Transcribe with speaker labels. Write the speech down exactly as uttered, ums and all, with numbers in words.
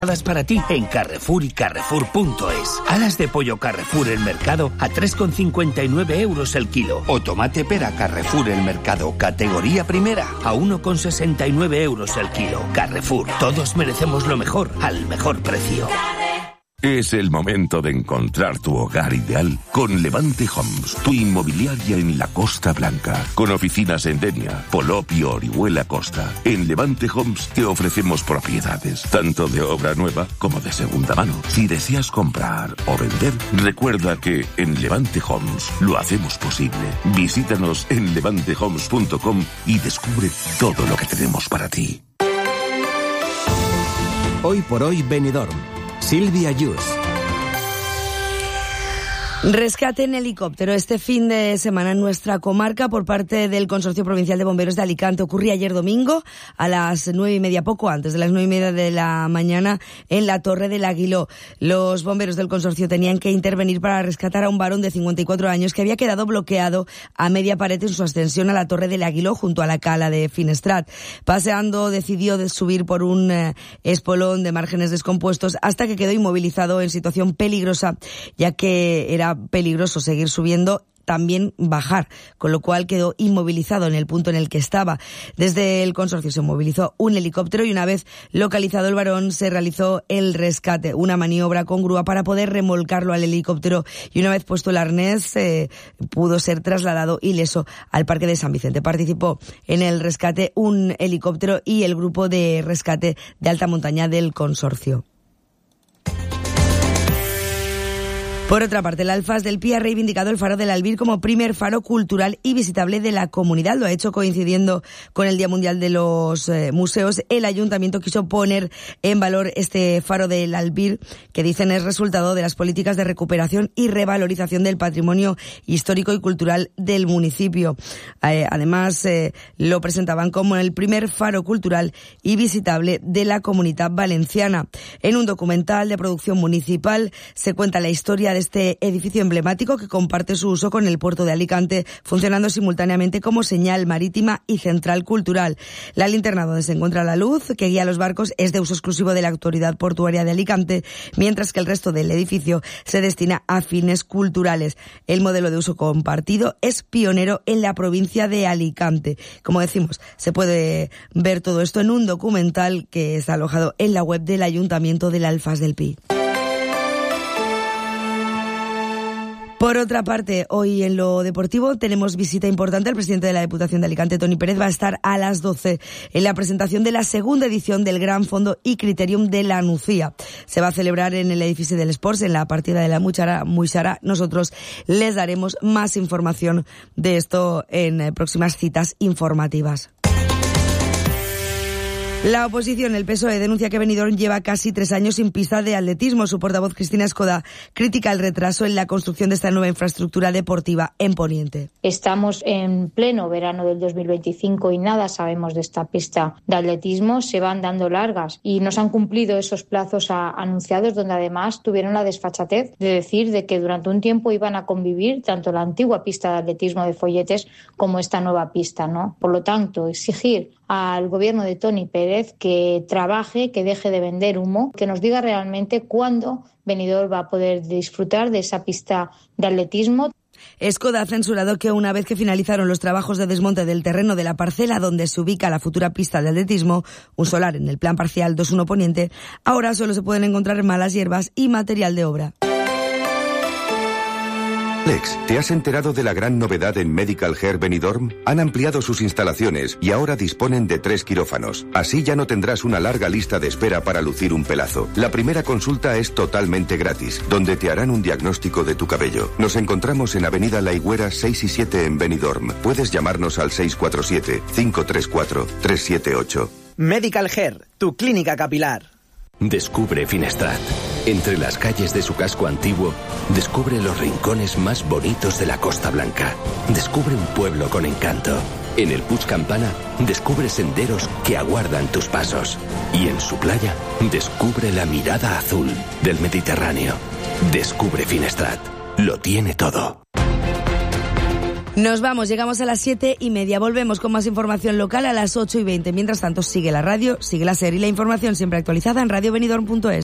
Speaker 1: Para ti en Carrefour y Carrefour punto es. Alas de pollo Carrefour el Mercado a tres con cincuenta y nueve euros el kilo. O tomate pera Carrefour el Mercado categoría primera a uno con sesenta y nueve euros el kilo. Carrefour, todos merecemos lo mejor al mejor precio.
Speaker 2: Es el momento de encontrar tu hogar ideal con Levante Homes, tu inmobiliaria en la Costa Blanca, con oficinas en Denia, Polop y Orihuela Costa. En Levante Homes te ofrecemos propiedades, tanto de obra nueva como de segunda mano. Si deseas comprar o vender, recuerda que en Levante Homes lo hacemos posible. Visítanos en levante homes punto com y descubre todo lo que tenemos para ti.
Speaker 3: Hoy por hoy Benidorm. Silvia Yus.
Speaker 4: Rescate en helicóptero este fin de semana en nuestra comarca por parte del Consorcio Provincial de Bomberos de Alicante. Ocurría ayer domingo a las nueve y media, poco antes de las nueve y media de la mañana, en la Torre del Aguiló. Los bomberos del consorcio tenían que intervenir para rescatar a un varón de cincuenta y cuatro años que había quedado bloqueado a media pared en su ascensión a la Torre del Aguiló junto a la cala de Finestrat. Paseando decidió de subir por un eh, espolón de márgenes descompuestos hasta que quedó inmovilizado en situación peligrosa, ya que era peligroso seguir subiendo, también bajar, con lo cual quedó inmovilizado en el punto en el que estaba. Desde el consorcio se movilizó un helicóptero y una vez localizado el varón se realizó el rescate, una maniobra con grúa para poder remolcarlo al helicóptero y una vez puesto el arnés eh, pudo ser trasladado ileso al Parque de San Vicente. Participó en el rescate un helicóptero y el grupo de rescate de alta montaña del consorcio. Por otra parte, el Alfas del Pi ha reivindicado el Faro del Albir como primer faro cultural y visitable de la comunidad. Lo ha hecho coincidiendo con el Día Mundial de los eh, Museos. El Ayuntamiento quiso poner en valor este Faro del Albir, que dicen es resultado de las políticas de recuperación y revalorización del patrimonio histórico y cultural del municipio. Eh, además, eh, lo presentaban como el primer faro cultural y visitable de la Comunidad Valenciana. En un documental de producción municipal se cuenta la historia de este edificio emblemático que comparte su uso con el puerto de Alicante, funcionando simultáneamente como señal marítima y central cultural. La linterna donde se encuentra la luz que guía los barcos es de uso exclusivo de la Autoridad Portuaria de Alicante, mientras que el resto del edificio se destina a fines culturales. El modelo de uso compartido es pionero en la provincia de Alicante. Como decimos, se puede ver todo esto en un documental que está alojado en la web del Ayuntamiento del Alfas del Pi. Por otra parte, hoy en lo deportivo tenemos visita importante. El presidente de la Diputación de Alicante, Toni Pérez, va a estar a las doce en la presentación de la segunda edición del Gran Fondo y Criterium de la Nucía. Se va a celebrar en el edificio del Sports, en la partida de la Muixara. Muixara. Nosotros les daremos más información de esto en próximas citas informativas. La oposición, el P S O E, denuncia que Benidorm lleva casi tres años sin pista de atletismo. Su portavoz, Cristina Escoda, critica el retraso en la construcción de esta nueva infraestructura deportiva en Poniente.
Speaker 5: Estamos en pleno verano del dos mil veinticinco y nada sabemos de esta pista de atletismo. Se van dando largas y no se han cumplido esos plazos a, anunciados, donde además tuvieron la desfachatez de decir de que durante un tiempo iban a convivir tanto la antigua pista de atletismo de Folletes como esta nueva pista, ¿no? Por lo tanto, exigir al gobierno de Toni Pérez que trabaje, que deje de vender humo, que nos diga realmente cuándo Benidorm va a poder disfrutar de esa pista de atletismo.
Speaker 4: Escoda ha censurado que una vez que finalizaron los trabajos de desmonte del terreno de la parcela donde se ubica la futura pista de atletismo, un solar en el plan parcial dos uno Poniente, ahora solo se pueden encontrar malas hierbas y material de obra.
Speaker 6: Alex, ¿te has enterado de la gran novedad en Medical Hair Benidorm? Han ampliado sus instalaciones y ahora disponen de tres quirófanos. Así ya no tendrás una larga lista de espera para lucir un pelazo. La primera consulta es totalmente gratis, donde te harán un diagnóstico de tu cabello. Nos encontramos en Avenida La Higuera seis y siete en Benidorm. Puedes llamarnos al seis cuatro siete, cinco tres cuatro, tres siete ocho.
Speaker 3: Medical Hair, tu clínica capilar.
Speaker 7: Descubre Finestrat. Entre las calles de su casco antiguo, descubre los rincones más bonitos de la Costa Blanca. Descubre un pueblo con encanto. En el Puig Campana, descubre senderos que aguardan tus pasos. Y en su playa, descubre la mirada azul del Mediterráneo. Descubre Finestrat. Lo tiene todo.
Speaker 4: Nos vamos, llegamos a las siete y media. Volvemos con más información local a las ocho y veinte. Mientras tanto, sigue la radio, sigue la serie y la información siempre actualizada en radio benidorm punto es.